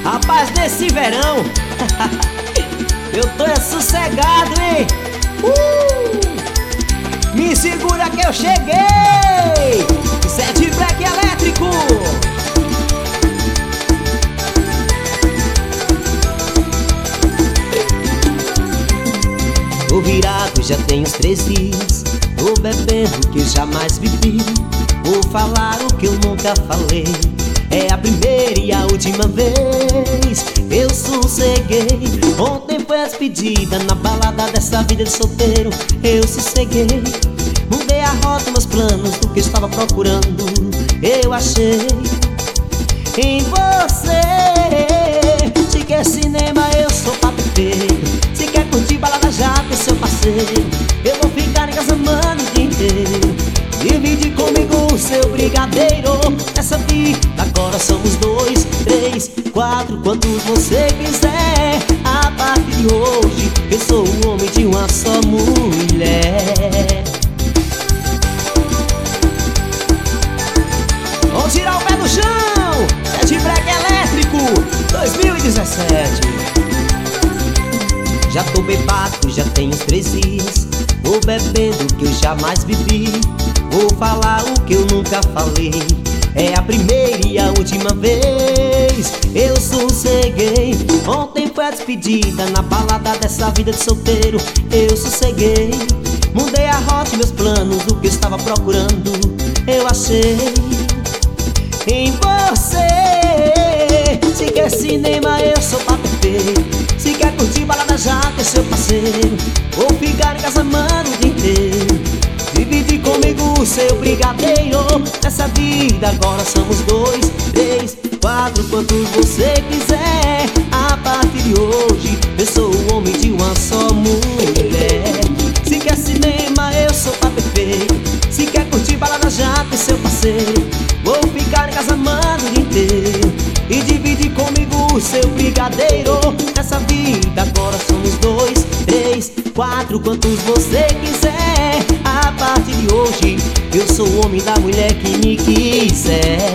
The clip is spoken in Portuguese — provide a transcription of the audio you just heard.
Rapaz, nesse verão eu tô sossegado, hein? Me segura que eu cheguei! Sete Black elétrico! Tô virado, já tem uns 3 dias. Tô bebendo o que eu jamais bebi. Vou falar o que eu nunca falei. É a primeira e a última vez. Eu sosseguei. Ontem foi a despedida na balada dessa vida de solteiro. Eu sosseguei. Mudei a rota, meus planos do que eu estava procurando. Eu achei em você. Se quer cinema, eu sou papiteiro. Se quer curtir balada, já tem seu parceiro. Eu vou ficar em casa, mano, o dia inteiro. Divide comigo o seu brigadeiro. Nessa vida agora somos 2, 3, 4, quantos você quiser. A partir de hoje eu sou o homem de uma só mulher. Vamos tirar o pé do chão. Sete Black elétrico 2017. Já tô bebado, já tem uns 3 dias. Vou bebendo o que eu jamais bebi. Vou falar o que eu nunca falei. É a primeira e a última vez. Eu sosseguei. Ontem foi a despedida na balada dessa vida de solteiro. Eu sosseguei. Mudei a rota e meus planos do que eu estava procurando. Eu achei em você. Se quer cinema, eu sou papiteiro. Se quer curtir balada, já tem seu parceiro. Vou ficar em casa, mano, o dia inteiro. Divide comigo o seu brigadeiro. Nessa vida agora somos 2, 3, 4, quantos você quiser. A partir de hoje eu sou o homem de uma só mulher. Se quer cinema, eu sou papiteiro. Se quer curtir balada, já tem seu parceiro. Vou ficar em casa, mano, o dia inteiro. E divide comigo o seu brigadeiro. Nessa vida agora somos 2, 3, 4, quantos você quiser. A partir de hoje eu sou o homem da mulher que me quiser.